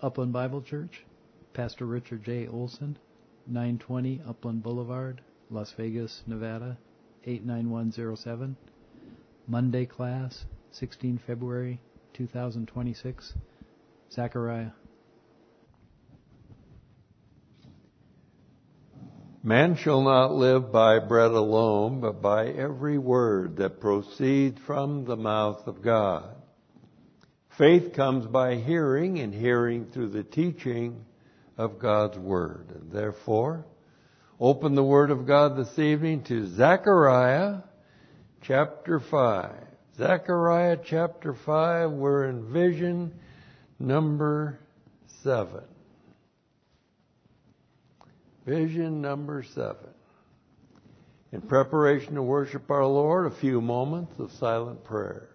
Upland Bible Church, Pastor Richard J. Olson, 920 Upland Boulevard, Las Vegas, Nevada, 89107. Monday class, 16 February 2026. Zechariah. Man shall not live by bread alone, but by every word that proceeds from the mouth of God. Faith comes by hearing, and hearing through the teaching of God's Word. And therefore, open the Word of God this evening to Zechariah chapter 5. Zechariah chapter 5, we're in vision number 7. Vision number 7. In preparation to worship our Lord, a few moments of silent prayer.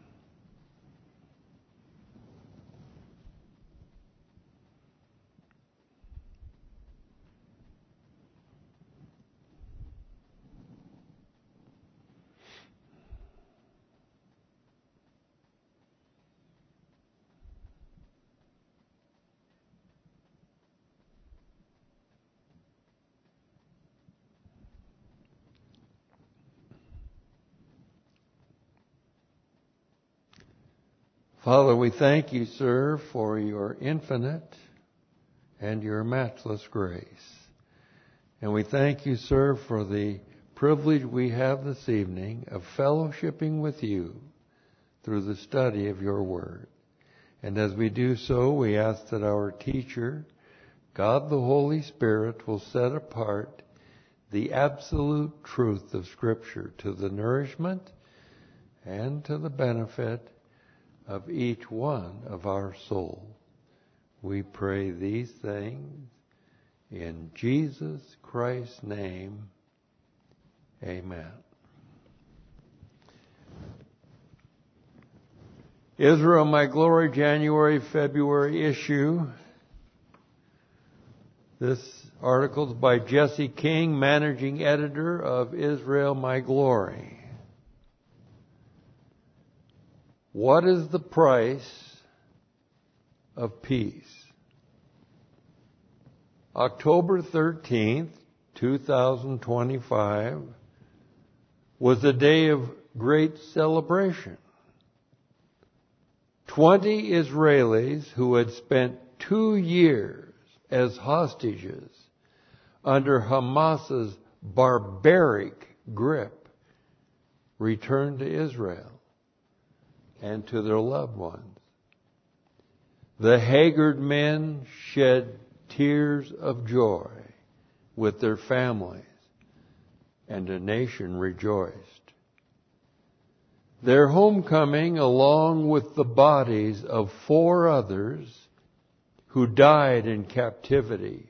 Father, we thank you, sir, for your infinite and your matchless grace. And we thank you, sir, for the privilege we have this evening of fellowshipping with you through the study of your word. And as we do so, we ask that our teacher, God the Holy Spirit, will set apart the absolute truth of Scripture to the nourishment and to the benefit of each one of our soul. We pray these things in Jesus Christ's name. Amen. Israel, My Glory, January-February issue. This article is by Jesse King, managing editor of Israel, My Glory. What is the price of peace? October 13th, 2025 was a day of great celebration. 20 Israelis who had spent 2 years as hostages under Hamas's barbaric grip returned to Israel and to their loved ones. The haggard men shed tears of joy with their families, and a nation rejoiced. Their homecoming, along with the bodies of 4 others who died in captivity,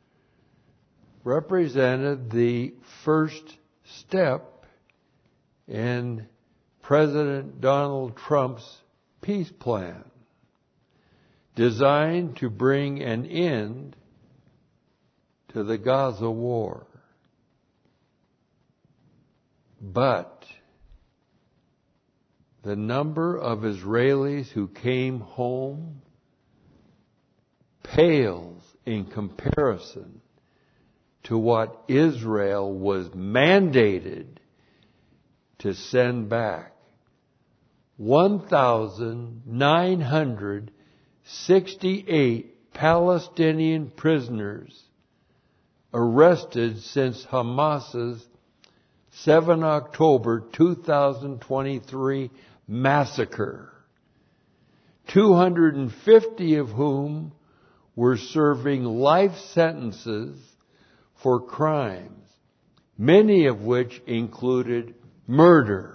represented the first step in President Donald Trump's peace plan, designed to bring an end to the Gaza war. But the number of Israelis who came home pales in comparison to what Israel was mandated to send back. 1,968 Palestinian prisoners arrested since Hamas's 7 October 2023 massacre, 250 of whom were serving life sentences for crimes, many of which included murder.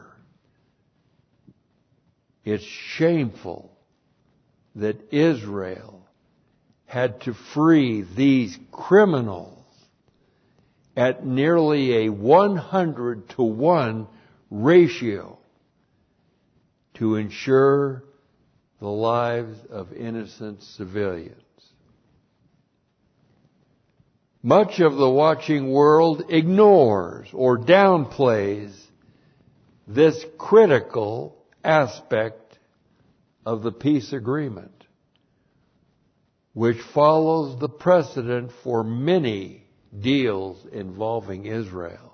It's shameful that Israel had to free these criminals at nearly a 100-to-1 ratio to ensure the lives of innocent civilians. Much of the watching world ignores or downplays this critical aspect of the peace agreement. which follows the precedent for many deals involving Israel.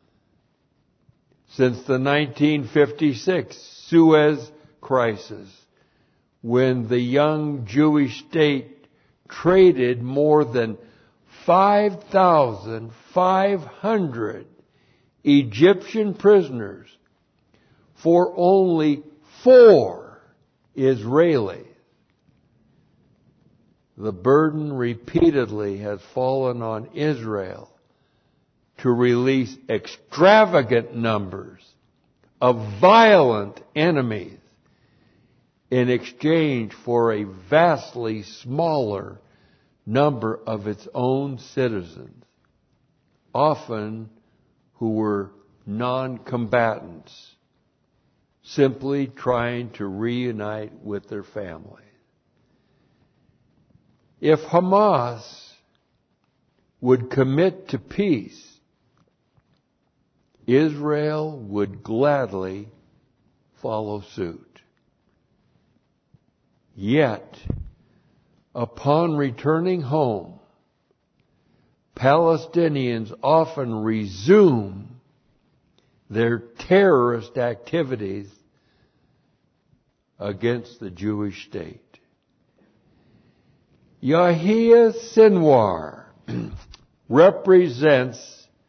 Since the 1956 Suez Crisis, when the young Jewish state traded more than 5,500 Egyptian prisoners for only 4 Israelis. The burden repeatedly has fallen on Israel to release extravagant numbers of violent enemies in exchange for a vastly smaller number of its own citizens, often who were non-combatants, simply trying to reunite with their families. If Hamas would commit to peace, Israel would gladly follow suit. Yet, upon returning home, Palestinians often resume their terrorist activities against the Jewish state. Yahya Sinwar represents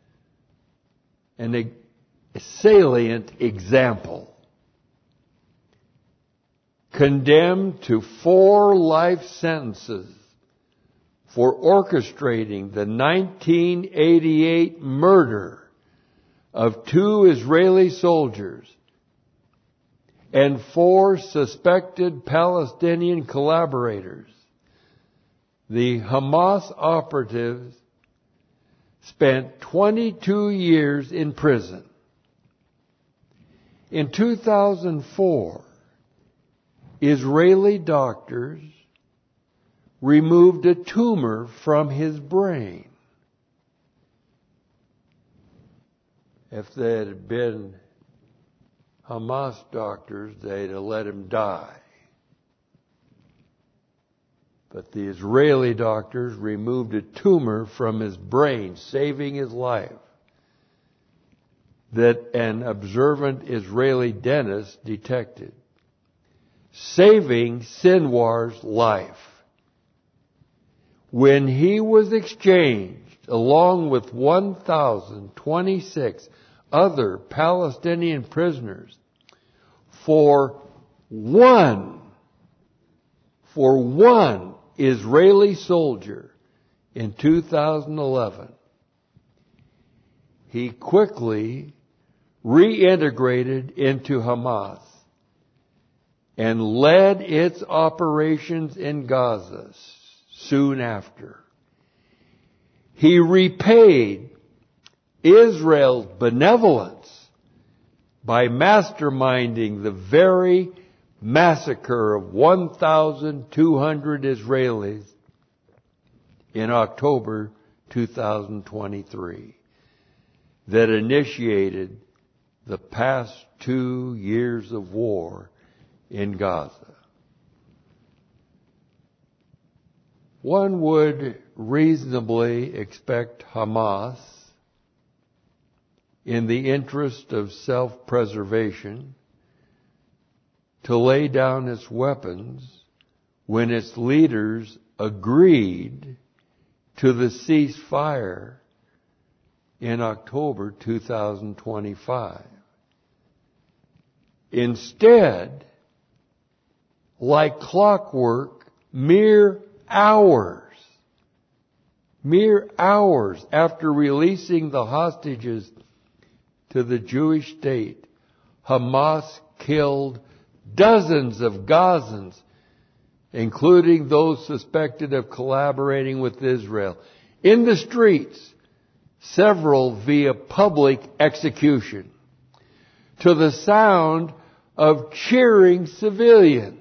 a salient example. Condemned to 4 life sentences for orchestrating the 1988 murder of 2 Israeli soldiers and 4 suspected Palestinian collaborators, the Hamas operatives spent 22 years in prison. In 2004, Israeli doctors removed a tumor from his brain. If they had been Hamas doctors, they'd have let him die. But the Israeli doctors removed a tumor from his brain, saving his life, that an observant Israeli dentist detected, saving Sinwar's life. When he was exchanged, along with 1,026 other Palestinian prisoners, for one Israeli soldier in 2011, he quickly reintegrated into Hamas and led its operations in Gaza soon after. He repaid Israel's benevolence by masterminding the very massacre of 1,200 Israelis in October 2023 that initiated the past 2 years of war in Gaza. One would reasonably expect Hamas, in the interest of self-preservation, to lay down its weapons when its leaders agreed to the ceasefire in October 2025. Instead, like clockwork, mere hours after releasing the hostages to the Jewish state, Hamas killed dozens of Gazans, including those suspected of collaborating with Israel, in the streets, several via public execution, to the sound of cheering civilians.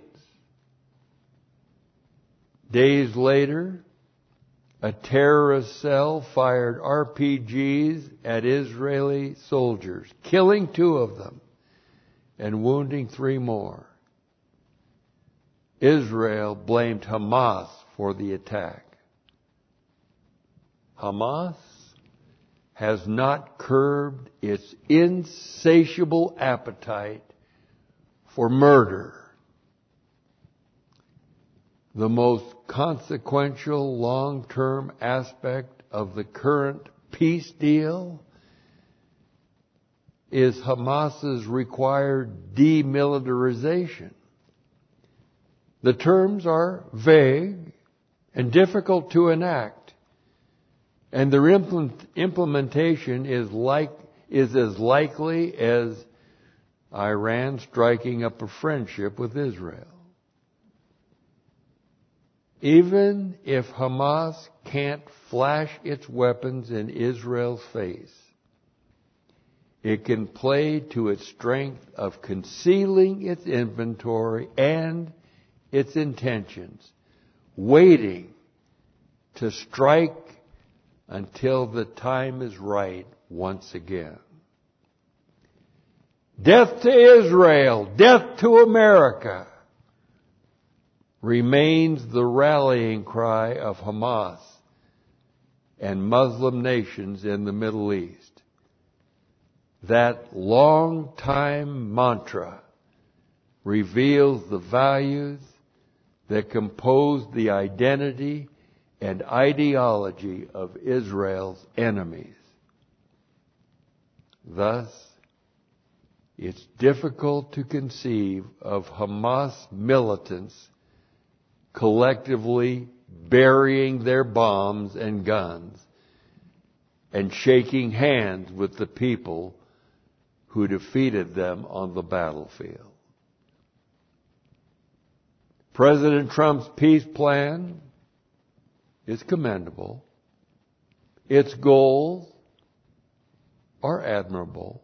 Days later, a terrorist cell fired RPGs at Israeli soldiers, killing 2 of them and wounding 3 more. Israel blamed Hamas for the attack. Hamas has not curbed its insatiable appetite for murder. The most consequential long-term aspect of the current peace deal is Hamas's required demilitarization. The terms are vague and difficult to enact, and their implementation is as likely as Iran striking up a friendship with Israel. Even if Hamas can't flash its weapons in Israel's face, it can play to its strength of concealing its inventory and its intentions, waiting to strike until the time is right once again. Death to Israel, death to America remains the rallying cry of Hamas and Muslim nations in the Middle East. That long-time mantra reveals the values that compose the identity and ideology of Israel's enemies. Thus, it's difficult to conceive of Hamas militants collectively burying their bombs and guns and shaking hands with the people who defeated them on the battlefield. President Trump's peace plan is commendable. Its goals are admirable.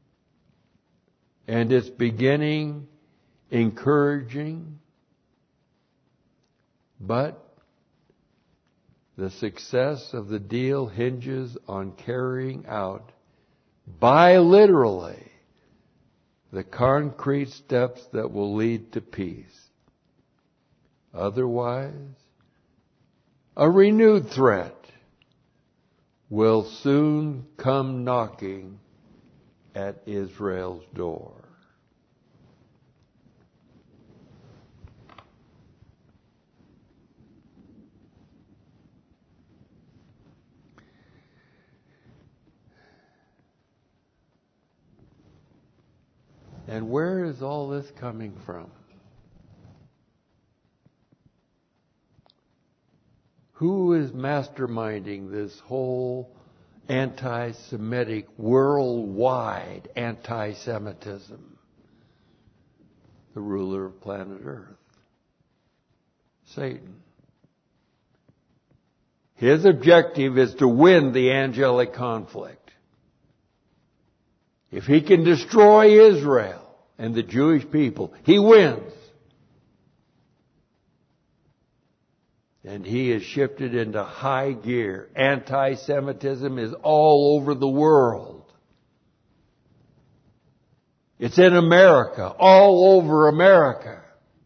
And its beginning encouraging. But the success of the deal hinges on carrying out bilaterally the concrete steps that will lead to peace. Otherwise, a renewed threat will soon come knocking at Israel's door. And where is all this coming from? Who is masterminding this whole anti-Semitic, worldwide anti-Semitism? The ruler of planet Earth, Satan. His objective is to win the angelic conflict. If he can destroy Israel and the Jewish people, he wins. And he is shifted into high gear. Anti-Semitism is all over the world. It's in America, all over America.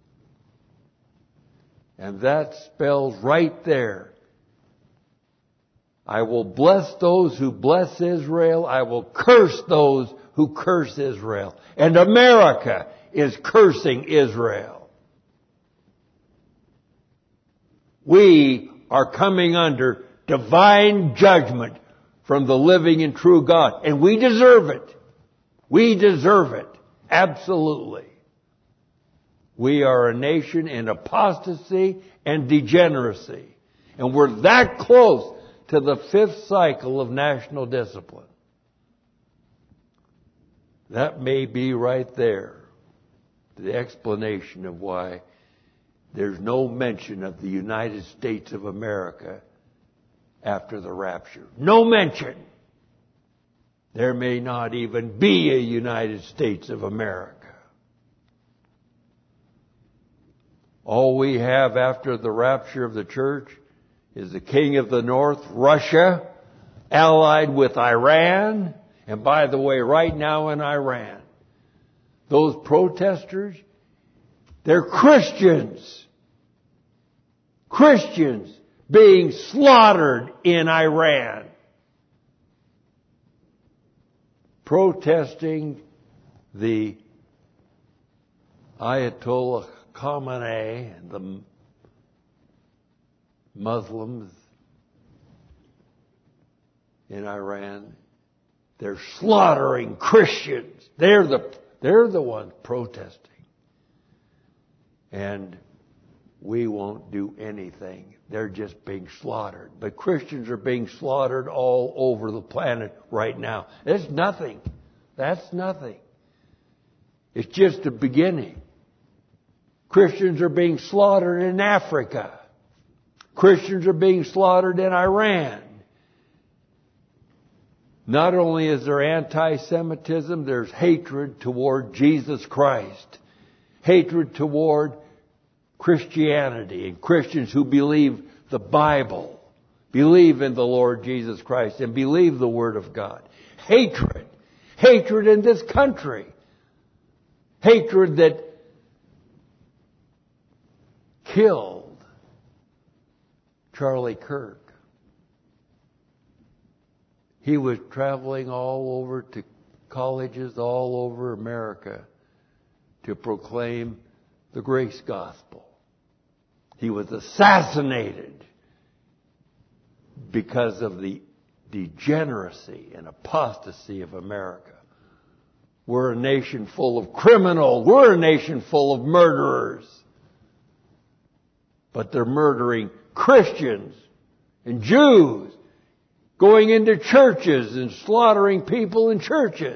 And that spells right there, I will bless those who bless Israel. I will curse those who curse Israel. And America is cursing Israel. We are coming under divine judgment from the living and true God. And we deserve it. We deserve it. Absolutely. We are a nation in apostasy and degeneracy. And we're that close to the fifth cycle of national discipline. That may be right there, the explanation of why there's no mention of the United States of America after the rapture. No mention. There may not even be a United States of America. All we have after the rapture of the church is the king of the north, Russia, allied with Iran. And by the way, right now in Iran, those protesters, they're Christians. Christians being slaughtered in Iran, protesting the Ayatollah Khamenei and the Muslims in Iran. They're slaughtering Christians. They're the ones protesting. And we won't do anything. They're just being slaughtered. But Christians are being slaughtered all over the planet right now. It's nothing. That's nothing. It's just the beginning. Christians are being slaughtered in Africa. Christians are being slaughtered in Iran. Not only is there anti-Semitism, there's hatred toward Jesus Christ. Hatred toward Christianity and Christians who believe the Bible, believe in the Lord Jesus Christ, and believe the Word of God. Hatred. Hatred in this country. Hatred that killed Charlie Kirk. He was traveling all over to colleges all over America to proclaim the grace gospel. He was assassinated because of the degeneracy and apostasy of America. We're a nation full of criminals. We're a nation full of murderers. But they're murdering Christians and Jews, going into churches and slaughtering people in churches.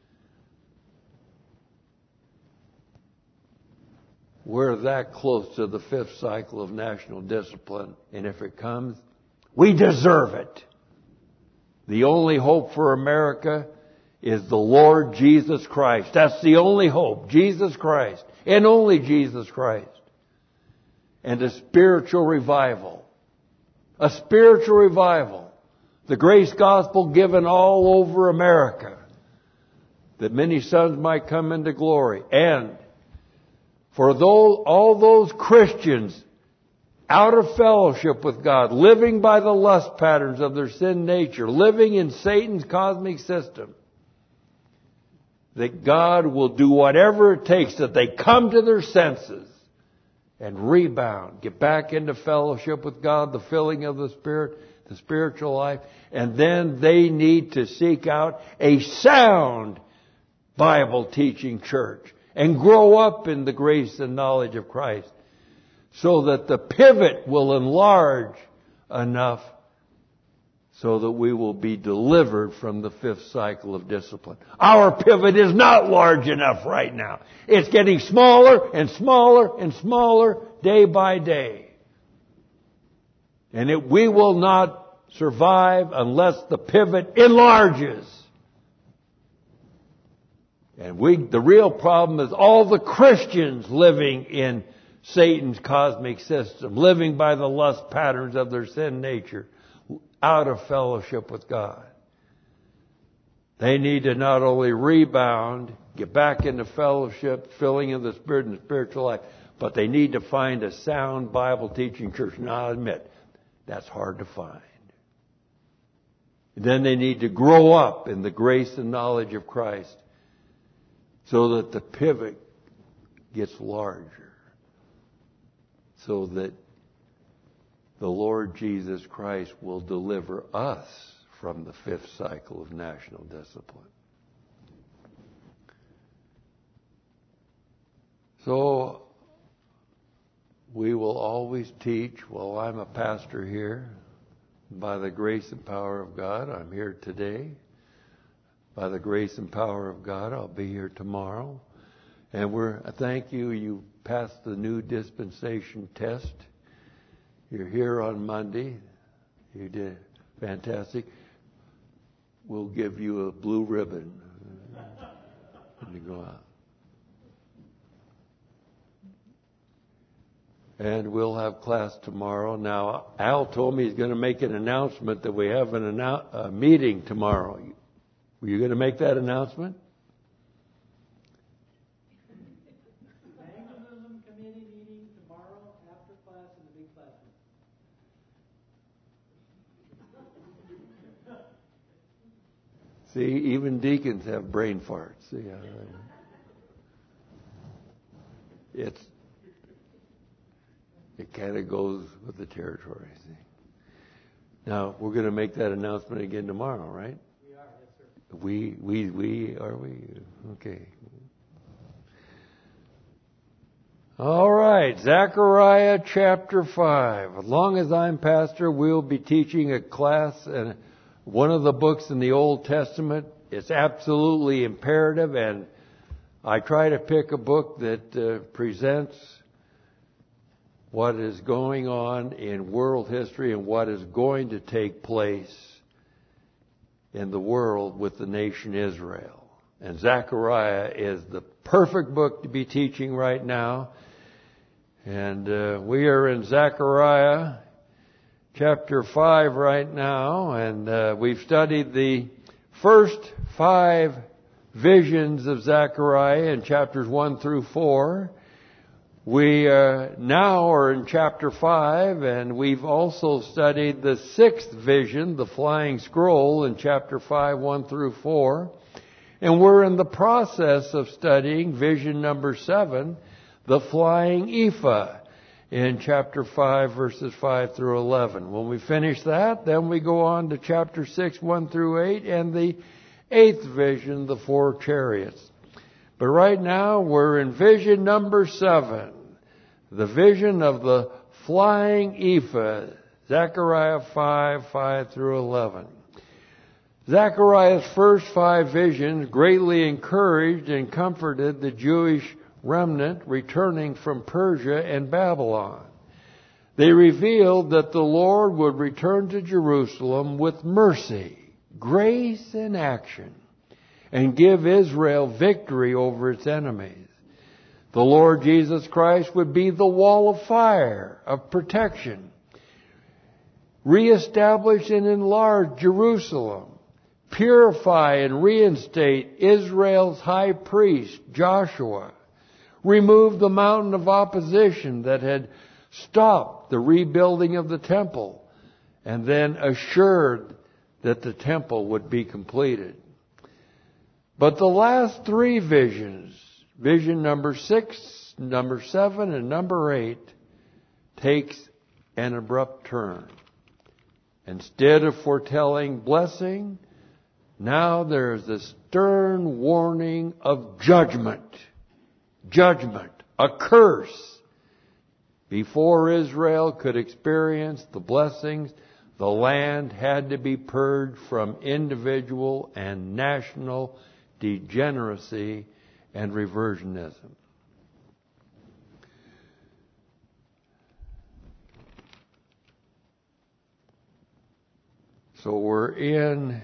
We're that close to the fifth cycle of national discipline, and if it comes, we deserve it. The only hope for America is the Lord Jesus Christ. That's the only hope. Jesus Christ. And only Jesus Christ. And a spiritual revival. A spiritual revival. The grace gospel given all over America. That many sons might come into glory. And for all those Christians out of fellowship with God, living by the lust patterns of their sin nature, living in Satan's cosmic system, that God will do whatever it takes that they come to their senses and rebound, get back into fellowship with God, the filling of the Spirit, the spiritual life, and then they need to seek out a sound Bible teaching church and grow up in the grace and knowledge of Christ so that the pivot will enlarge enough so that we will be delivered from the fifth cycle of discipline. Our pivot is not large enough right now. It's getting smaller and smaller and smaller day by day. And we will not survive unless the pivot enlarges. And the real problem is all the Christians living in Satan's cosmic system, living by the lust patterns of their sin nature, out of fellowship with God. They need to not only rebound, get back into fellowship, filling in the Spirit and the spiritual life, but they need to find a sound Bible teaching church. Now, I admit, that's hard to find. And then they need to grow up in the grace and knowledge of Christ so that the pivot gets larger, so that the Lord Jesus Christ will deliver us from the fifth cycle of national discipline. So, we will always teach, well, I'm a pastor here. By the grace and power of God, I'm here today. By the grace and power of God, I'll be here tomorrow. And thank you, you passed the new dispensation test. You're here on Monday. You did fantastic. We'll give you a blue ribbon when you go out. And we'll have class tomorrow. Now, Al told me he's going to make an announcement that we have a meeting tomorrow. Were you going to make that announcement? Evangelism committee meeting tomorrow after class in the big classroom. See, even deacons have brain farts. Yeah, it kind of goes with the territory. See? Now we're going to make that announcement again tomorrow, right? We are, yes, sir. We are we? Okay. All right, Zechariah chapter 5. As long as I'm pastor, we'll be teaching a class and one of the books in the Old Testament. It's absolutely imperative, and I try to pick a book that presents what is going on in world history and what is going to take place in the world with the nation Israel. And Zechariah is the perfect book to be teaching right now. And we are in Zechariah chapter 5 right now, and we've studied the first 5 visions of Zechariah in chapters 1 through 4. We now are in chapter 5, and we've also studied the 6th vision, the flying scroll, in chapter 5, 1 through 4. And we're in the process of studying vision number 7, the flying ephah, in chapter 5, verses 5 through 11. When we finish that, then we go on to chapter 6, 1 through 8, and the 8th vision, the 4 chariots. But right now, we're in vision number 7, the vision of the flying ephah, Zechariah 5, 5 through 11. Zechariah's first 5 visions greatly encouraged and comforted the Jewish remnant returning from Persia and Babylon. They revealed that the Lord would return to Jerusalem with mercy, grace, and action, and give Israel victory over its enemies. The Lord Jesus Christ would be the wall of fire, of protection, reestablish and enlarge Jerusalem, purify and reinstate Israel's high priest, Joshua, remove the mountain of opposition that had stopped the rebuilding of the temple, and then assured that the temple would be completed. But the last 3 visions, vision number 6, number 7, and number 8, takes an abrupt turn. Instead of foretelling blessing, now there's a stern warning of judgment. Judgment, a curse. Before Israel could experience the blessings, the land had to be purged from individual and national degeneracy and reversionism. So we're in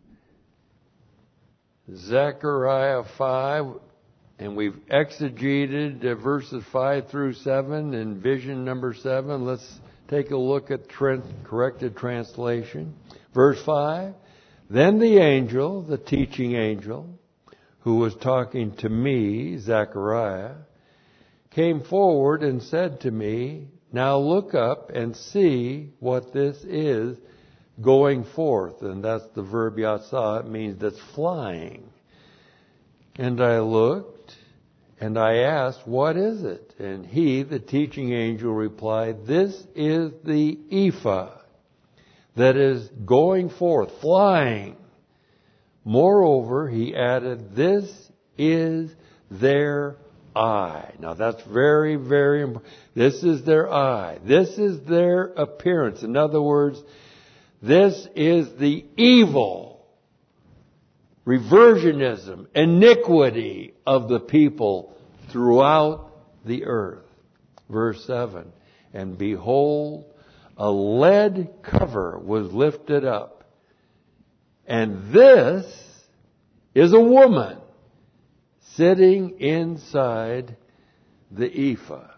Zechariah 5, and we've exegeted verses 5 through 7 in vision number 7. Let's take a look at corrected translation. Verse 5, then the angel, the teaching angel, who was talking to me, Zechariah, came forward and said to me, now look up and see what this is going forth. And that's the verb yatsa. It means that's flying. And I looked and I asked, what is it? And he, the teaching angel, replied, this is the ephah that is going forth, flying. Moreover, he added, this is their eye. Now that's very, very important. This is their eye. This is their appearance. In other words, this is the evil, reversionism, iniquity of the people throughout the earth. Verse 7, and behold, a lead cover was lifted up, and this is a woman sitting inside the ephah.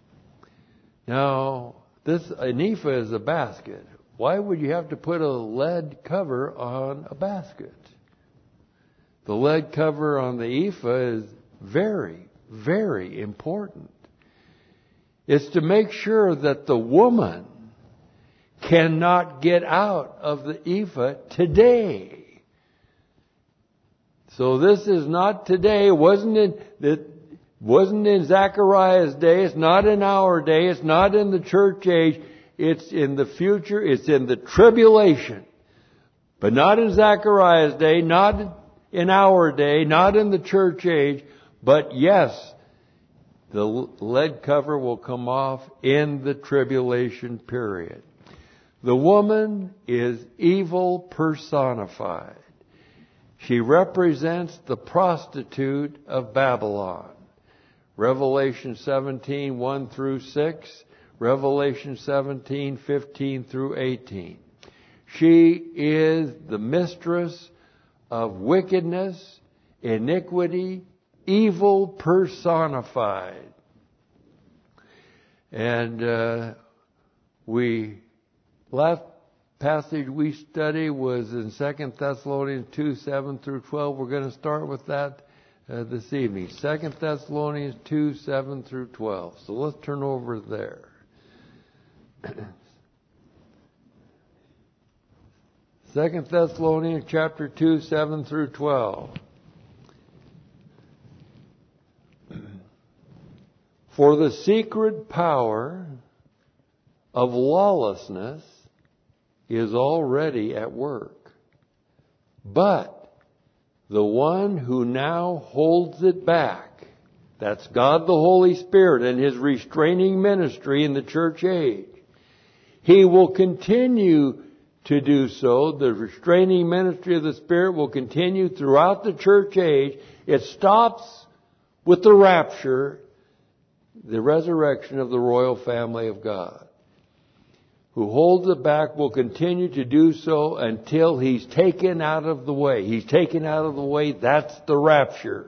Now, an ephah is a basket. Why would you have to put a lead cover on a basket? The lead cover on the ephah is very, very important. It's to make sure that the woman cannot get out of the ephah today. So this is not today. It wasn't in Zechariah's day. It's not in our day. It's not in the church age. It's in the future. It's in the tribulation. But not in Zechariah's day, not in our day, not in the church age. But yes, the lead cover will come off in the tribulation period. The woman is evil personified. She represents the prostitute of Babylon. Revelation 17, 1 through 6. Revelation 17, 15 through 18. She is the mistress of wickedness, iniquity, evil personified. And last passage we studied was in 2 Thessalonians 2, 7 through 12. We're going to start with that this evening. 2 Thessalonians 2, 7 through 12. So let's turn over there. 2 Thessalonians chapter 2, 7 through 12. For the secret power of lawlessness is already at work. But the one who now holds it back, that's God the Holy Spirit and His restraining ministry in the church age, He will continue to do so. The restraining ministry of the Spirit will continue throughout the church age. It stops with the rapture, the resurrection of the royal family of God. Who holds it back will continue to do so until He's taken out of the way. He's taken out of the way, that's the rapture.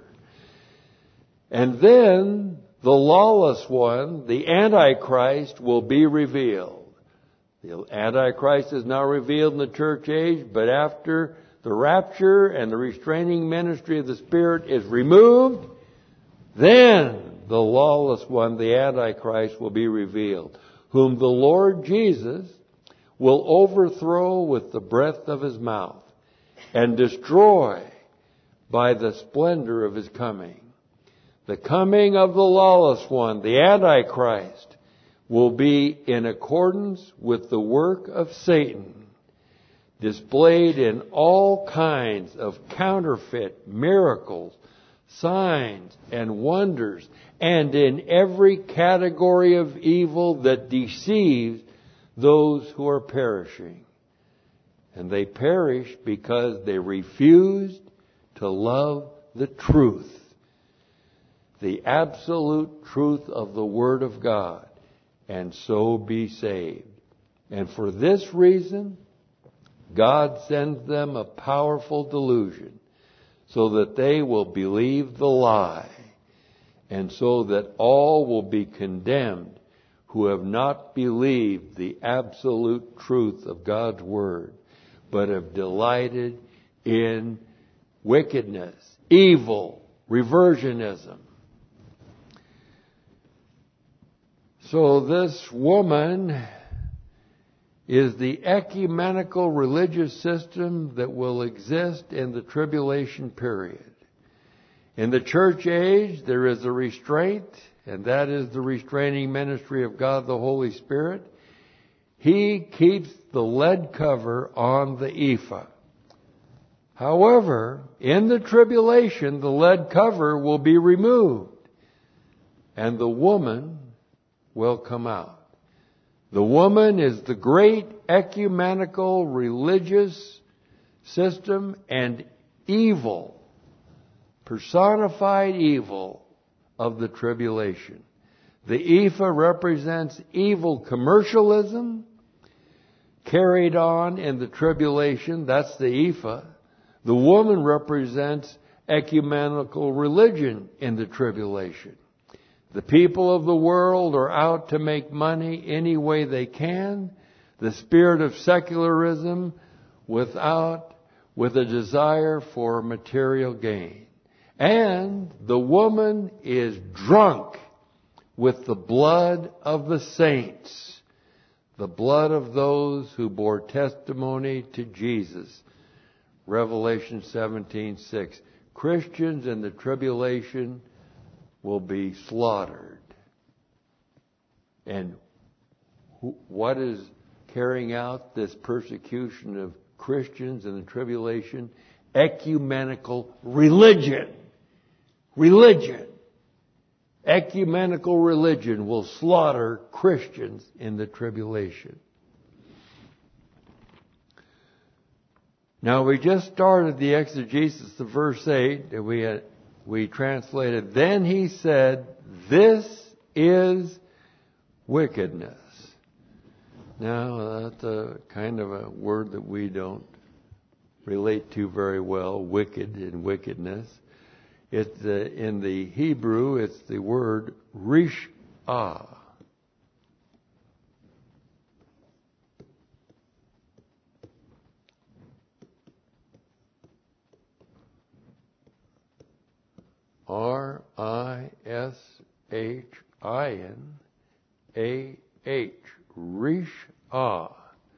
And then the lawless one, the Antichrist, will be revealed. The Antichrist is now revealed in the church age, but after the rapture and the restraining ministry of the Spirit is removed, then the lawless one, the Antichrist, will be revealed, whom the Lord Jesus will overthrow with the breath of His mouth and destroy by the splendor of His coming. The coming of the lawless one, the Antichrist, will be in accordance with the work of Satan, displayed in all kinds of counterfeit miracles, signs, and wonders, and in every category of evil that deceives those who are perishing. And they perish because they refused to love the truth, the absolute truth of the Word of God, and so be saved. And for this reason, God sends them a powerful delusion, so that they will believe the lie, and so that all will be condemned who have not believed the absolute truth of God's Word, but have delighted in wickedness, evil, reversionism. So this woman is the ecumenical religious system that will exist in the tribulation period. In the church age, there is a restraint, and that is the restraining ministry of God the Holy Spirit. He keeps the lead cover on the ephah. However, in the tribulation, the lead cover will be removed, and the woman will come out. The woman is the great ecumenical religious system and evil, personified evil of the tribulation. The ephah represents evil commercialism carried on in the tribulation. That's the ephah. The woman represents ecumenical religion in the tribulation. The people of the world are out to make money any way they can. The spirit of secularism with a desire for material gain. And the woman is drunk with the blood of the saints, the blood of those who bore testimony to Jesus. Revelation 17:6. Christians in the tribulation will be slaughtered. And what is carrying out this persecution of Christians in the tribulation? Ecumenical religion. Religion. Ecumenical religion will slaughter Christians in the tribulation. Now we just started the exegesis of verse 8 and we translated, then he said, this is wickedness. Now that's a kind of a word that we don't relate to very well, wicked and wickedness. It's in the Hebrew, it's the word rish'ah. R-I-S-H-I-N-A-H. Rish'ah.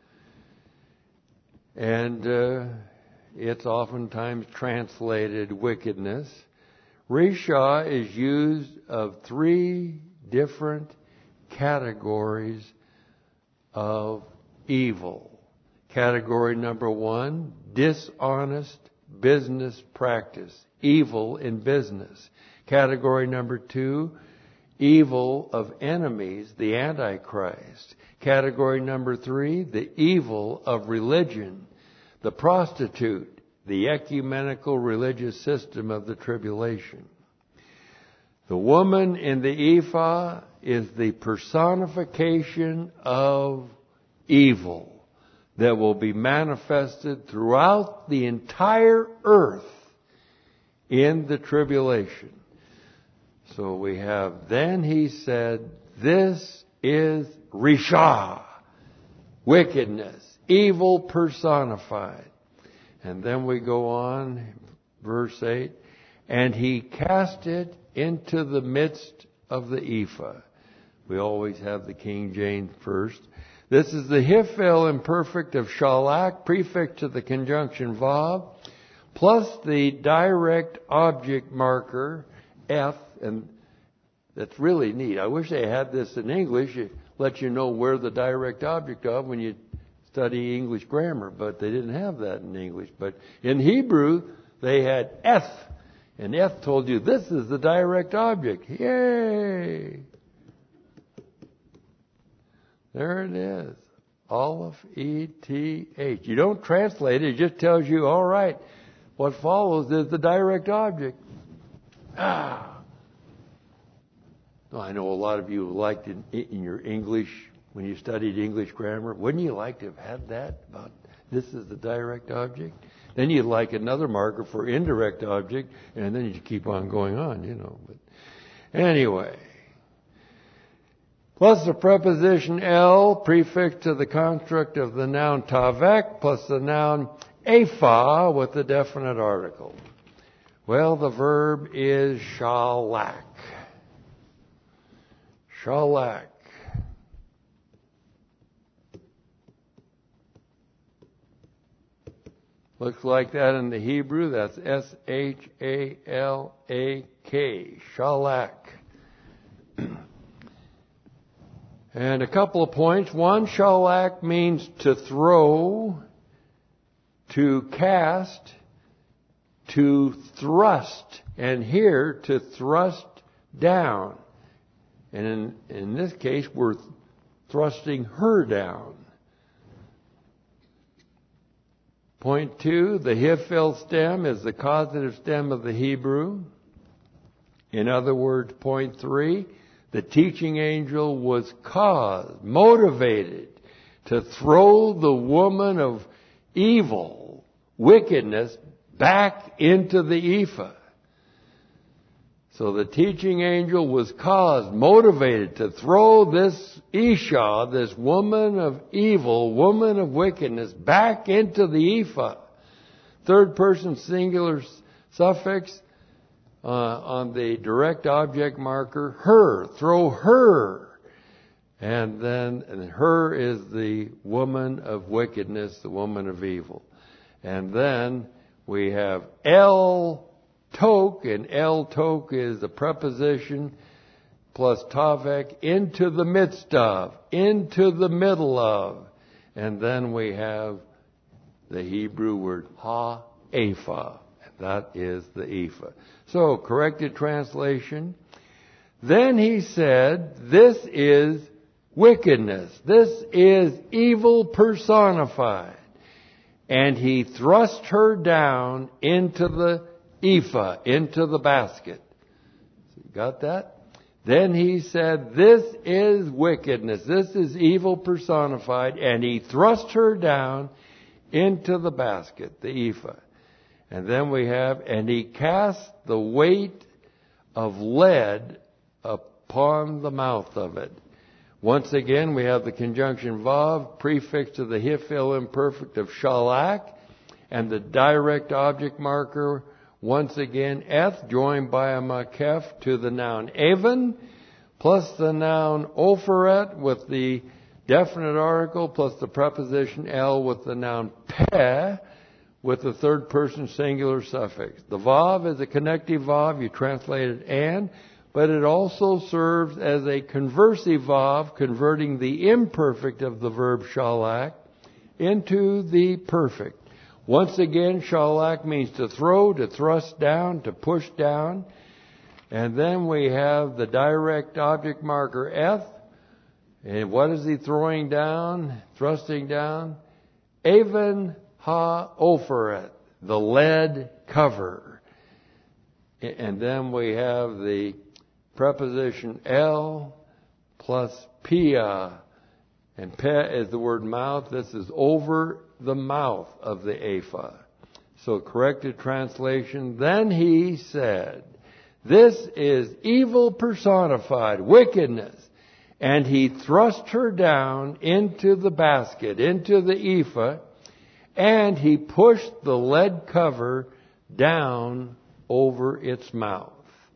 And it's oftentimes translated wickedness. Rish'ah is used of three different categories of evil. Category number one, dishonest business practice. Evil in business. Category number two, evil of enemies, the Antichrist. Category number three, the evil of religion, the prostitute, the ecumenical religious system of the tribulation. The woman in the ephah is the personification of evil that will be manifested throughout the entire earth in the tribulation. So we have, then he said, this is Rishah, wickedness, evil personified. And then we go on, verse 8, and he cast it into the midst of the ephah. We always have the King James first. This is the Hiphil imperfect of Shalak, prefix to the conjunction Vav, plus the direct object marker, F, and that's really neat. I wish they had this in English. It lets you know where the direct object of when you study English grammar, but they didn't have that in English. But in Hebrew, they had F, and F told you this is the direct object. Yay! There it is. Aleph, E-T-H. You don't translate it. It just tells you, all right, what follows is the direct object. Ah! I know a lot of you liked in your English, when you studied English grammar, wouldn't you like to have had that about this is the direct object? Then you'd like another marker for indirect object, and then you keep on going on, you know. But anyway, plus the preposition el, prefix to the construct of the noun tavek, plus the noun ephah with the definite article. Well, the verb is shalak. Shalak. Looks like that in the Hebrew. That's S-H-A-L-A-K. Shalak. And a couple of points. One, shalak means to throw, to cast, to thrust. And here, to thrust down. And in this case, we're thrusting her down. Point two, the Hiphil stem is the causative stem of the Hebrew. In other words, point three, the teaching angel was caused, motivated to throw the woman of evil, wickedness, back into the ephah. So the teaching angel was caused, motivated to throw this Isha, this woman of evil, woman of wickedness, back into the ephah. Third person singular suffix on the direct object marker, her. Throw her. And her is the woman of wickedness, the woman of evil. And then we have El Tok, and El Tok is the preposition plus Tavek, into the midst of, into the middle of. And then we have the Hebrew word ha-ephah. That is the ephah. So, corrected translation. Then he said, this is wickedness. This is evil personified. And he thrust her down into the ephah, into the basket. You got that? Then he said, this is wickedness. This is evil personified. And he thrust her down into the basket, the ephah. And then we have, and he cast the weight of lead upon the mouth of it. Once again, we have the conjunction vav, prefix to the hifil imperfect of shalak, and the direct object marker, once again, eth, joined by a makef to the noun even, plus the noun opheret with the definite article, plus the preposition el with the noun peh, with the third person singular suffix. The vav is a connective vav, you translate it and, but it also serves as a conversive vav, converting the imperfect of the verb shalak into the perfect. Once again, shalak means to throw, to thrust down, to push down. And then we have the direct object marker eth. And what is he throwing down, thrusting down? Even ha-opheret, the lead cover. And then we have the preposition el plus pia. And peh is the word mouth. This is over the mouth of the ephah. So corrected translation, then he said, this is evil personified, wickedness. And he thrust her down into the basket, into the ephah, and he pushed the lead cover down over its mouth.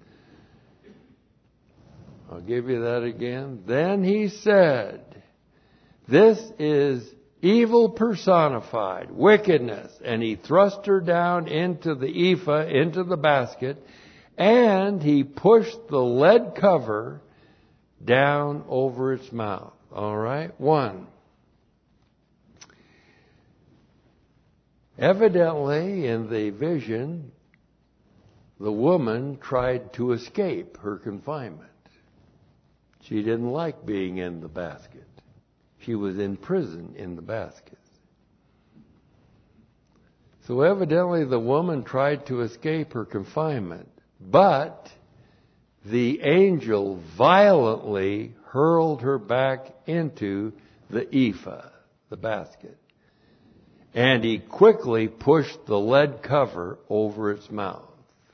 I'll give you that again. Then he said, this is evil personified, wickedness. And he thrust her down into the ephah, into the basket, and he pushed the lead cover down over its mouth. All right? 1. Evidently, in the vision, the woman tried to escape her confinement. She didn't like being in the basket. She was in prison in the basket. So evidently the woman tried to escape her confinement, but the angel violently hurled her back into the ephah, the basket. And he quickly pushed the lead cover over its mouth.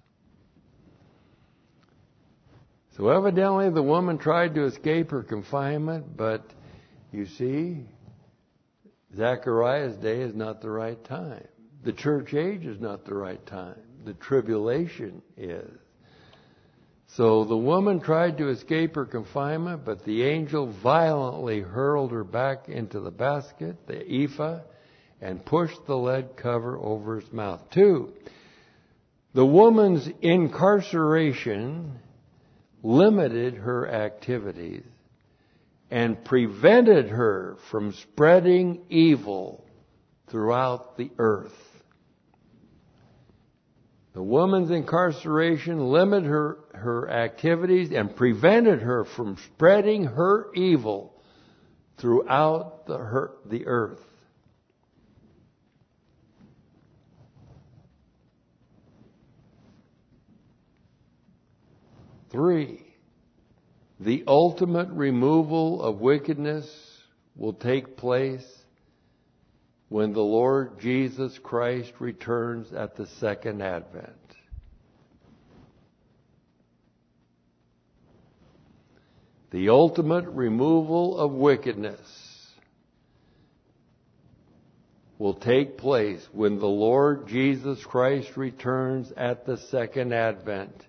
So evidently the woman tried to escape her confinement, but you see, Zechariah's day is not the right time. The church age is not the right time. The tribulation is. So the woman tried to escape her confinement, but the angel violently hurled her back into the basket, the ephah, and pushed the lead cover over its mouth. 2, the woman's incarceration limited her activities and prevented her from spreading evil throughout the earth. The woman's incarceration limited her activities and prevented her from spreading her evil throughout the earth. Three, the ultimate removal of wickedness will take place when the Lord Jesus Christ returns at the second advent. The ultimate removal of wickedness will take place when the Lord Jesus Christ returns at the second advent.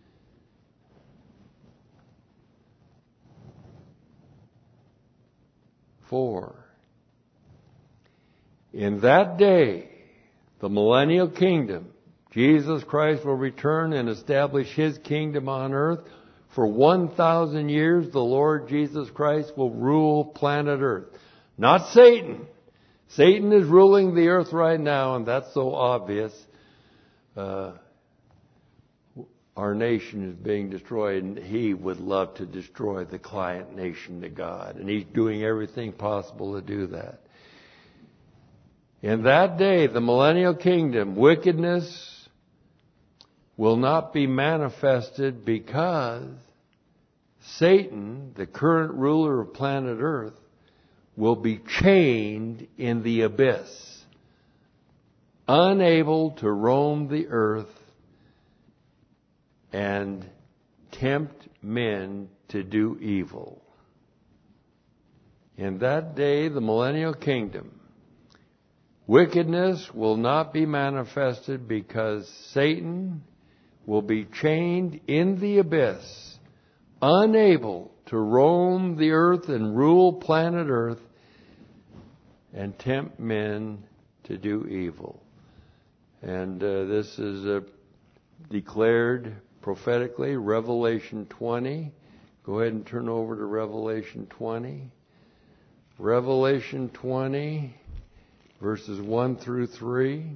Four, in that day, the millennial kingdom, Jesus Christ will return and establish His kingdom on earth. For 1,000 years, the Lord Jesus Christ will rule planet Earth. Not Satan. Satan is ruling the earth right now, and that's so obvious. Our nation is being destroyed, and he would love to destroy the client nation to God. And he's doing everything possible to do that. In that day, the millennial kingdom, wickedness will not be manifested because Satan, the current ruler of planet Earth, will be chained in the abyss, unable to roam the earth and tempt men to do evil. In that day, the millennial kingdom, wickedness will not be manifested because Satan will be chained in the abyss, unable to roam the earth and rule planet Earth and tempt men to do evil. And this is declared prophetically, Revelation 20. Go ahead and turn over to Revelation 20. Revelation 20, verses 1 through 3.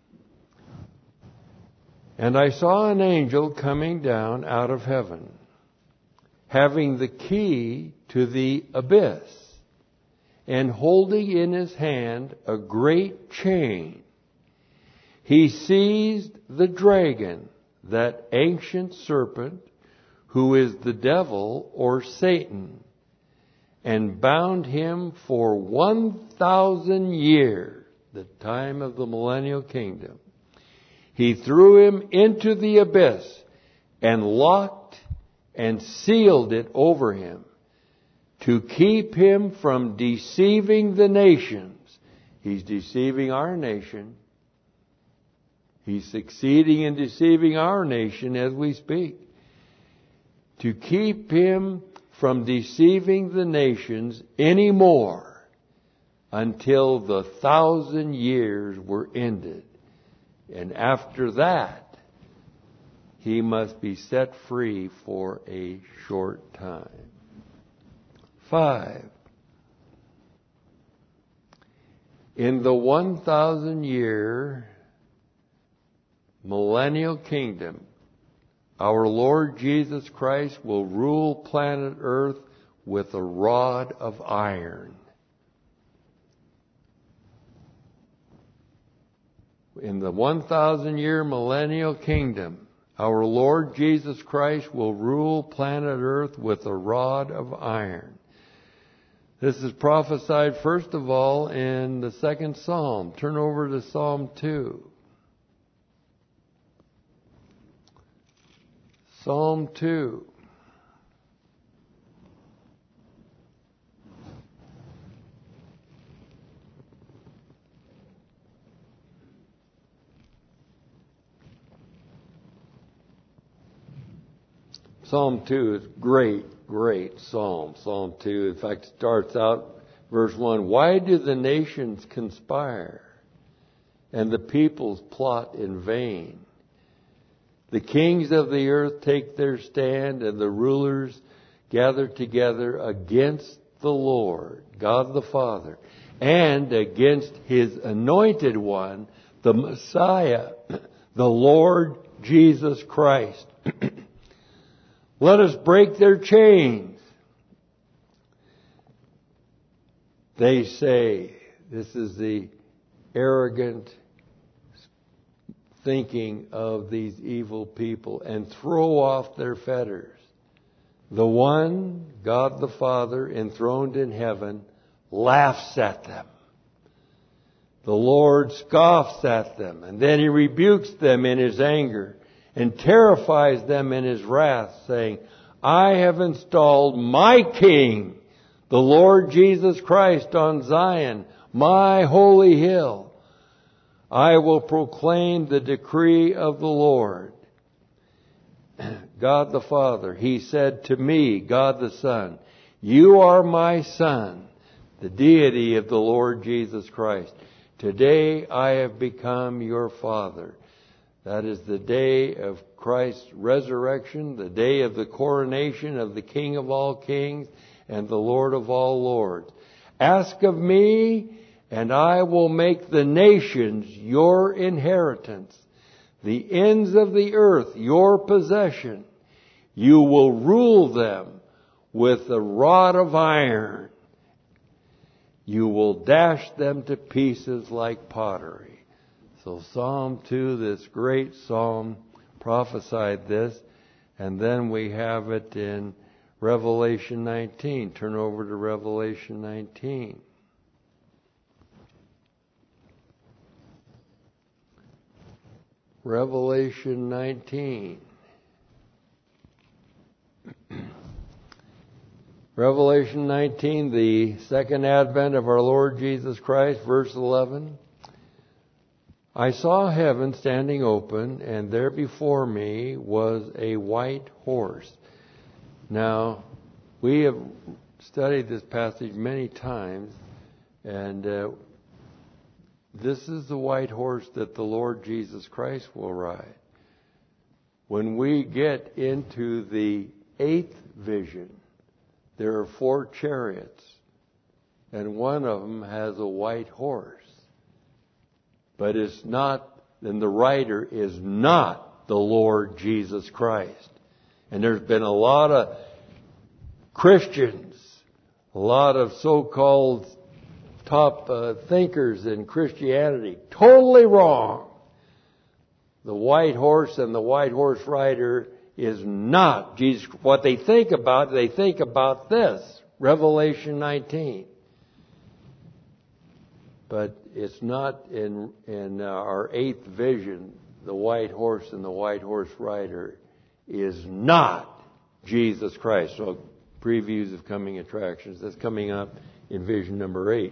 And I saw an angel coming down out of heaven, having the key to the abyss, and holding in his hand a great chain. He seized the dragon, that ancient serpent, who is the devil or Satan, and bound him for 1,000 years, the time of the millennial kingdom. He threw him into the abyss and locked and sealed it over him to keep him from deceiving the nations. He's deceiving our nation. He's succeeding in deceiving our nation as we speak. To keep him from deceiving the nations anymore until the 1,000 years were ended. And after that, he must be set free for a short time. 5. In the 1,000-year millennial kingdom, our Lord Jesus Christ will rule planet Earth with a rod of iron. In the 1,000-year millennial kingdom, our Lord Jesus Christ will rule planet Earth with a rod of iron. This is prophesied, first of all, in the second Psalm. Turn over to Psalm 2. Psalm 2. Psalm 2 is great psalm. Psalm 2, in fact, starts out, verse 1, why do the nations conspire and the peoples plot in vain? The kings of the earth take their stand, and the rulers gather together against the Lord, God the Father, and against His anointed one, the Messiah, the Lord Jesus Christ. Let us break their chains. They say, this is the arrogant thinking of these evil people, and throw off their fetters. The one, God the Father, enthroned in heaven, laughs at them. The Lord scoffs at them, and then He rebukes them in His anger and terrifies them in His wrath, saying, I have installed my King, the Lord Jesus Christ, on Zion, my holy hill. I will proclaim the decree of the Lord. God the Father, He said to me, God the Son, you are my Son, the deity of the Lord Jesus Christ. Today I have become your Father. That is the day of Christ's resurrection, the day of the coronation of the King of all kings and the Lord of all lords. Ask of me, and I will make the nations your inheritance, the ends of the earth your possession. You will rule them with a rod of iron. You will dash them to pieces like pottery. So Psalm 2, this great psalm, prophesied this. And then we have it in Revelation 19. Turn over to Revelation 19. Revelation 19. Revelation 19, the second advent of our Lord Jesus Christ, verse 11. I saw heaven standing open, and there before me was a white horse. Now, we have studied this passage many times, and this is the white horse that the Lord Jesus Christ will ride. When we get into the 8th vision, there are 4 chariots, and one of them has a white horse. But it's not, and the rider is not the Lord Jesus Christ. And there's been a lot of Christians, a lot of so-called top thinkers in Christianity, totally wrong. The white horse and the white horse rider is not Jesus. What they think about this, Revelation 19. But it's not in our 8th vision. The white horse and the white horse rider is not Jesus Christ. So previews of coming attractions. That's coming up in vision number 8.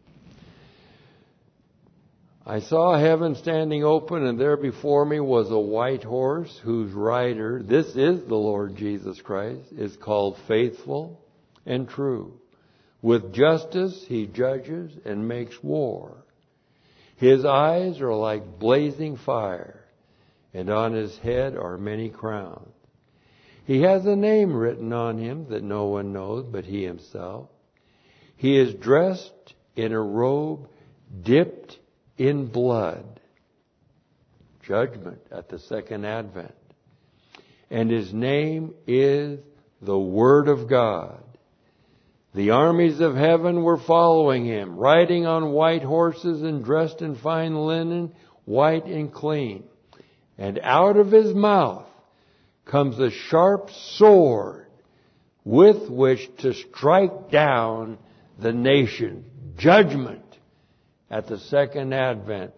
I saw heaven standing open, and there before me was a white horse whose rider, this is the Lord Jesus Christ, is called Faithful and True. With justice he judges and makes war. His eyes are like blazing fire, and on his head are many crowns. He has a name written on him that no one knows but he himself. He is dressed in a robe dipped in blood. Judgment at the second advent. And his name is the Word of God. The armies of heaven were following him, riding on white horses and dressed in fine linen, white and clean. And out of his mouth comes a sharp sword with which to strike down the nation. Judgment at the second advent.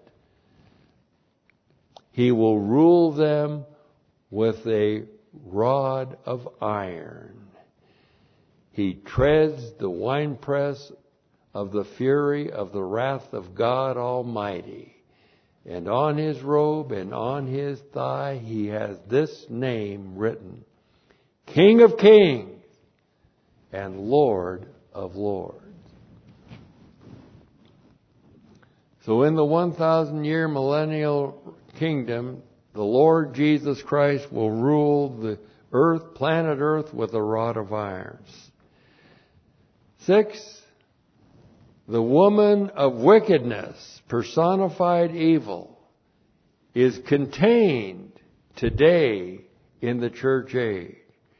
He will rule them with a rod of iron. He treads the winepress of the fury of the wrath of God Almighty. And on his robe and on his thigh he has this name written: King of Kings and Lord of Lords. So in the 1,000-year millennial kingdom, the Lord Jesus Christ will rule the earth, planet Earth, with a rod of iron. 6, the woman of wickedness, personified evil, is contained today in the church age.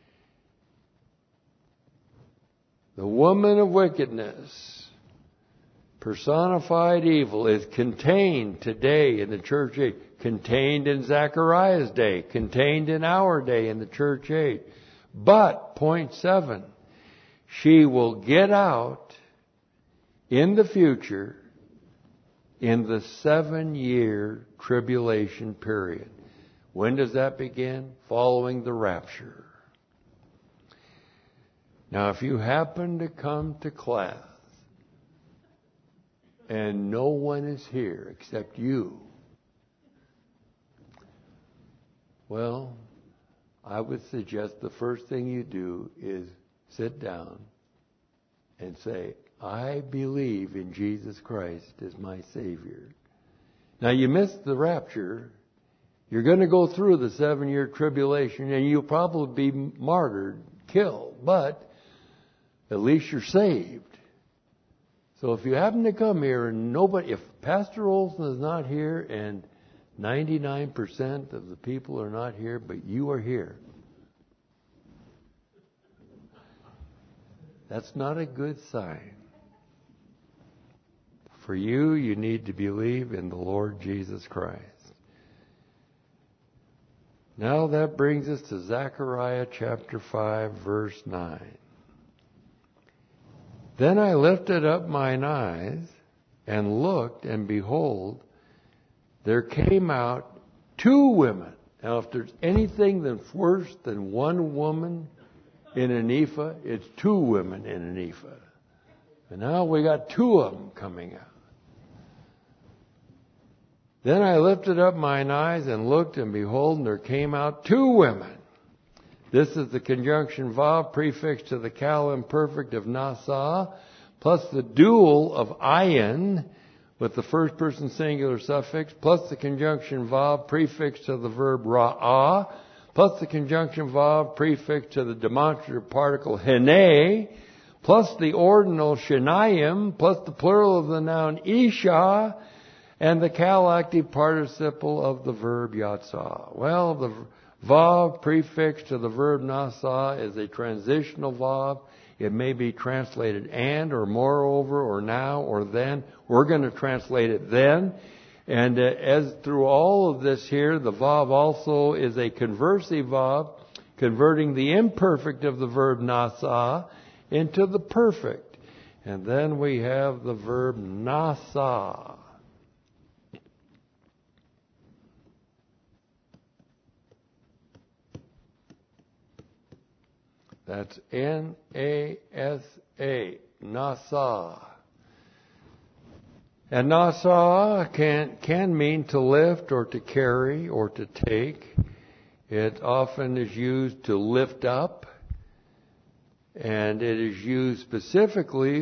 The woman of wickedness, personified evil, is contained today in the church age. Contained in Zechariah's day. Contained in our day in the church age. But, point 7, she will get out in the future in the 7-year tribulation period. When does that begin? Following the rapture. Now, if you happen to come to class and no one is here except you, well, I would suggest the first thing you do is sit down and say, I believe in Jesus Christ as my Savior. Now, you missed the rapture You're going to go through the 7-year tribulation, and you'll probably be martyred, killed, but at least you're saved. So if you happen to come here and if Pastor Olson is not here and 99% of the people are not here, but you are here, that's not a good sign. For you, you need to believe in the Lord Jesus Christ. Now that brings us to Zechariah chapter 5, verse 9. Then I lifted up mine eyes and looked, and behold, there came out 2 women. Now, if there's anything that's worse than 1 woman in an ephah, it's 2 women in an ephah. And now we got 2 of them coming out. Then I lifted up mine eyes and looked, and behold, and there came out 2 women. This is the conjunction vav prefix to the cal imperfect of nasa, plus the dual of ayin with the first person singular suffix, plus the conjunction vav prefix to the verb ra'ah, plus the conjunction vav prefix to the demonstrative particle hene, plus the ordinal shenayim, plus the plural of the noun isha, and the cal active participle of the verb yatsah. Well, the vav prefix to the verb nasa is a transitional vav. It may be translated and, or moreover, or now, or then. We're going to translate it then. And as through all of this here, the vav also is a conversive vav, converting the imperfect of the verb nasa into the perfect. And then we have the verb nasa. That's N-A-S-A, nasa. And nasa can mean to lift or to carry or to take. It often is used to lift up. And it is used specifically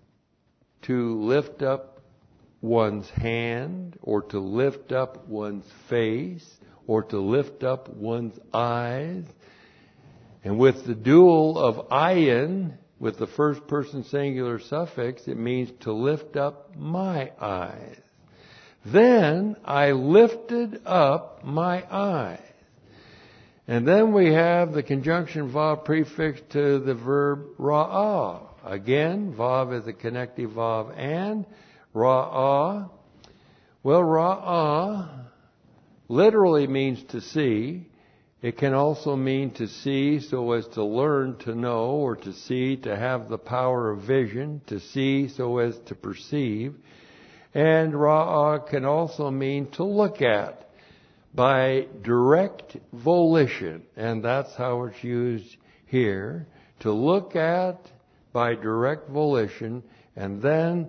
to lift up one's hand or to lift up one's face or to lift up one's eyes. And with the dual of ayin, with the first person singular suffix, it means to lift up my eyes. Then I lifted up my eyes. And then we have the conjunction vav prefix to the verb ra'ah. Again, vav is a connective vav and ra'ah. Well, ra'ah literally means to see. It can also mean to see so as to learn to know, or to see to have the power of vision, to see so as to perceive. And ra'ah can also mean to look at by direct volition. And that's how it's used here. To look at by direct volition. And then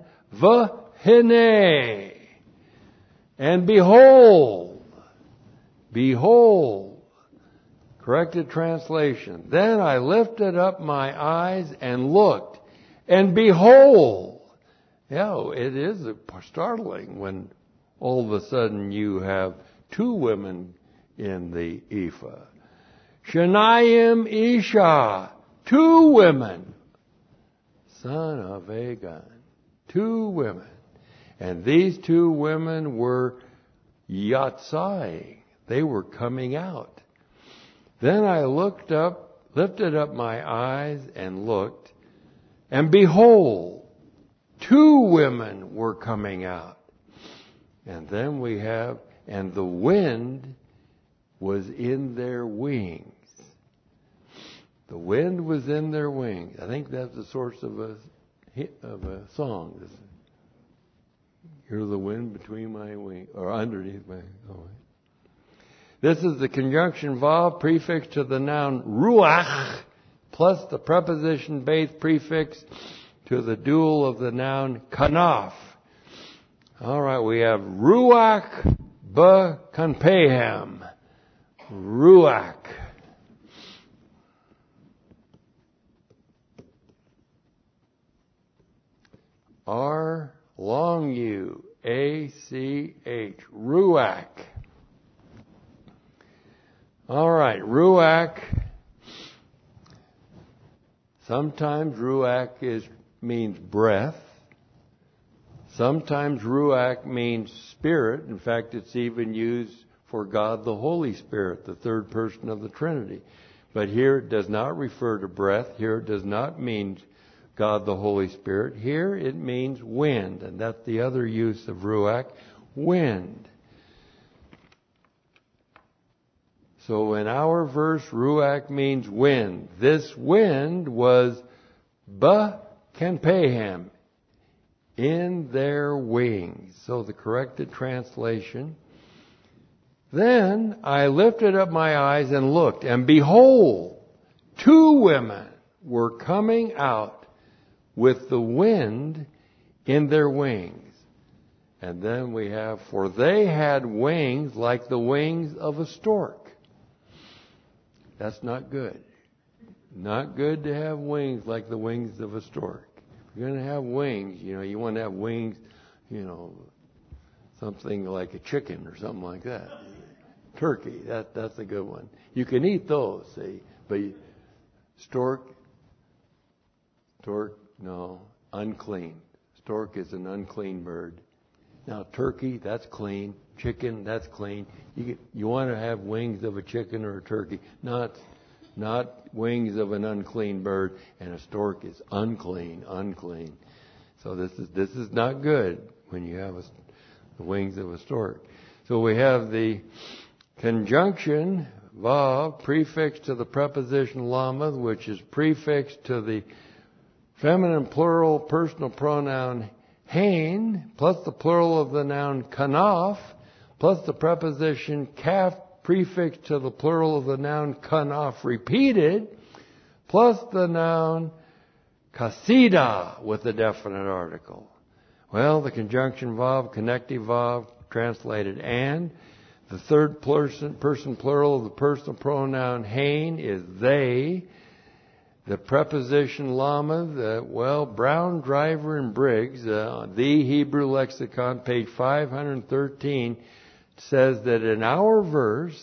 v'hine. And behold. Behold. Corrected translation. Then I lifted up my eyes and looked, and behold. Yeah, it is startling when all of a sudden you have 2 women in the ephah. Shanayim Isha, 2 women. Son of Agon. 2 women. And these 2 women were yatsai. They were coming out. Then I lifted up my eyes and looked, and behold, 2 women were coming out. And then we have, and the wind was in their wings. The wind was in their wings. I think that's the source of a song. Hear the wind between my wings, or underneath my wings. This is the conjunction vav prefix to the noun ruach, plus the preposition base prefix to the dual of the noun kanaf. All right, we have ruach b'kanpehem. Ruach. R long U A C H. Ruach. All right, ruach. Sometimes ruach means breath. Sometimes ruach means spirit. In fact, it's even used for God the Holy Spirit, the third person of the Trinity. But here it does not refer to breath. Here it does not mean God the Holy Spirit. Here it means wind, and that's the other use of ruach, wind. So in our verse, ruach means wind. This wind was b'kenpehem, in their wings. So the corrected translation. Then I lifted up my eyes and looked, and behold, 2 women were coming out with the wind in their wings. And then we have, for they had wings like the wings of a stork. That's not good. Not good to have wings like the wings of a stork. If you're going to have wings, you want to have wings, something like a chicken or something like that. Turkey, that's a good one. You can eat those, see, but stork, no, unclean. Stork is an unclean bird. Now turkey, that's clean. Chicken, that's clean. You want to have wings of a chicken or a turkey, not wings of an unclean bird. And a stork is unclean. So this is not good when you have the wings of a stork. So we have the conjunction vav prefixed to the preposition lama, which is prefixed to the feminine plural personal pronoun hain, plus the plural of the noun kanaf, plus the preposition kaf prefixed to the plural of the noun kanaf repeated, plus the noun kasida with the definite article. Well, the conjunction vav, connective vav, translated and. The third person plural of the personal pronoun hain is they. The preposition lama, Brown, Driver, and Briggs, the Hebrew Lexicon, page 513, says that in our verse,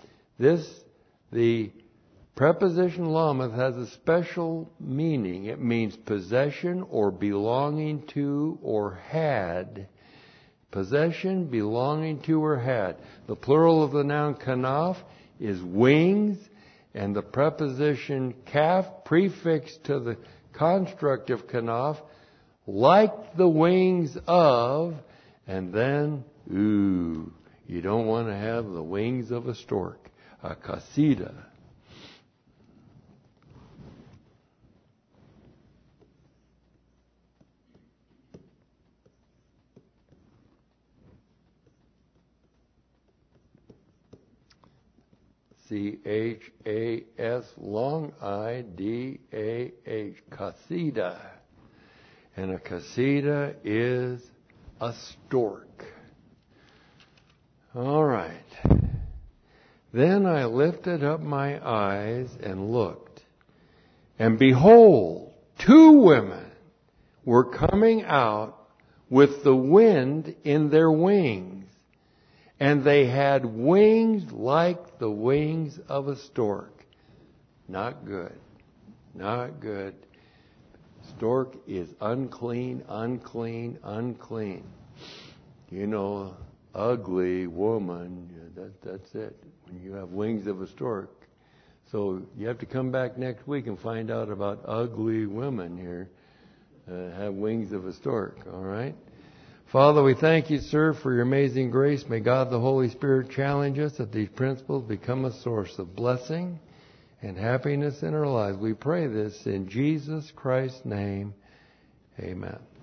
the preposition lama has a special meaning. It means possession or belonging to or had. Possession, belonging to or had. The plural of the noun kanaf is wings. And the preposition kaf prefixed to the construct of kanaf, like the wings of, and then, you don't want to have the wings of a stork, a kasida. C-H-A-S, long I-D-A-H, kasida. And a kasida is a stork. All right. Then I lifted up my eyes and looked, and behold, 2 women were coming out with the wind in their wings. And they had wings like the wings of a stork. Not good. Not good. Stork is unclean. Ugly woman. That's it. When you have wings of a stork. So you have to come back next week and find out about ugly women here. Have wings of a stork. All right? Father, we thank you, sir, for your amazing grace. May God the Holy Spirit challenge us that these principles become a source of blessing and happiness in our lives. We pray this in Jesus Christ's name. Amen.